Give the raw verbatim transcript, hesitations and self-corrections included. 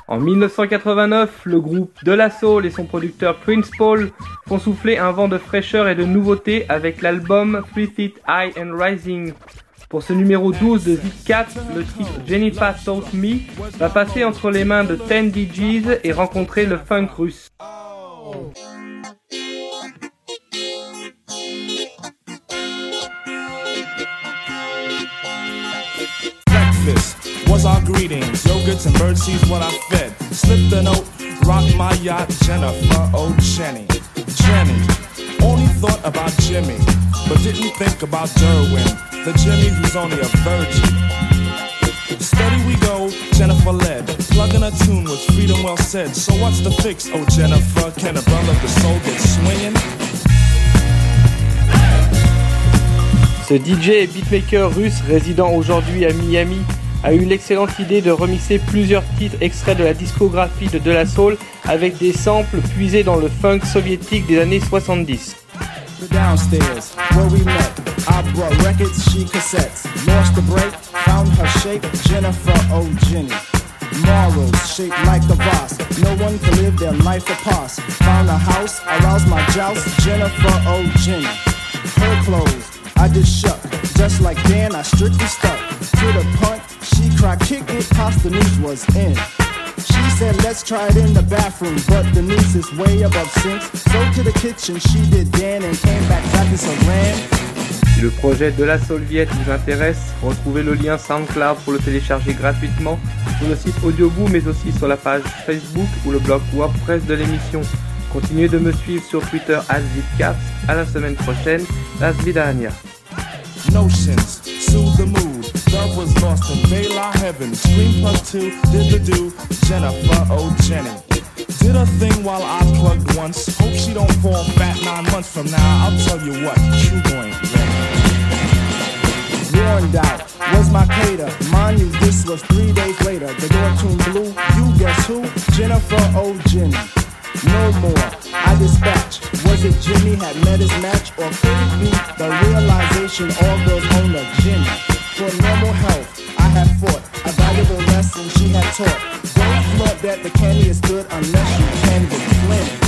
En dix-neuf cent quatre-vingt-neuf, le groupe De La Soul et son producteur Prince Paul font souffler un vent de fraîcheur et de nouveauté avec l'album Three Feet High and Rising. Pour ce numéro douze de Zip quatre, le titre Jennifer Taught Me va passer entre les mains de ten D Js et rencontrer le funk russe. Breakfast was our greetings, yogurts and birdseeds what I fed. Slipped the note, rocked my yacht, Jennifer, oh Jenny, Jenny. Only thought about Jimmy, but didn't think about Derwin, the Jimmy who's only a virgin. Steady we go, Jennifer led, plugging a tune with freedom well said. So what's the fix, oh Jennifer? Can a brother of the soul get swinging? Ce D J et beatmaker russe résidant aujourd'hui à Miami a eu l'excellente idée de remixer plusieurs titres extraits de la discographie de De La Soul avec des samples puisés dans le funk soviétique des années soixante-dix. Downstairs, where we met, I brought records, she cassettes. Lost the break, found her shape, Jennifer, oh Jenny. Morals shaped like a vase, no one can live their life apart. Found a house, aroused my joust, Jennifer, oh Jenny. Her clothes, I just shook, just like Dan, I strictly stuck to the punt. She cried, kick it, past the news was in. She said, let's try it in the bathroom, but the news is way above sinks. So to the kitchen, she did Dan and came back clapping some ram. Si le projet De La Soul Viet vous intéresse, retrouvez le lien SoundCloud pour le télécharger gratuitement sur le site Audioboom, mais aussi sur la page Facebook ou le blog WordPress de l'émission. Continuez de me suivre sur Twitter arobase zip quatre. À la semaine prochaine. Das Vidania. Notions, soothe the mood. Love was lost in Vela heaven. Scream plus two, did the do. Jennifer, oh Jenny. Did a thing while I plugged once. Hope she don't fall fat nine months from now. I'll tell you what, true boy ain't ready. Warned out was my cater. Mind you, this was three days later. The door tuned blue. You guess who? Jennifer, oh Jenny. No more, I dispatch. Was it Jimmy had met his match? Or could it be the realization all girls own a Jimmy? For normal health, I had fought a valuable lesson she had taught. Don't flaunt that the candy is good unless you can be plenty.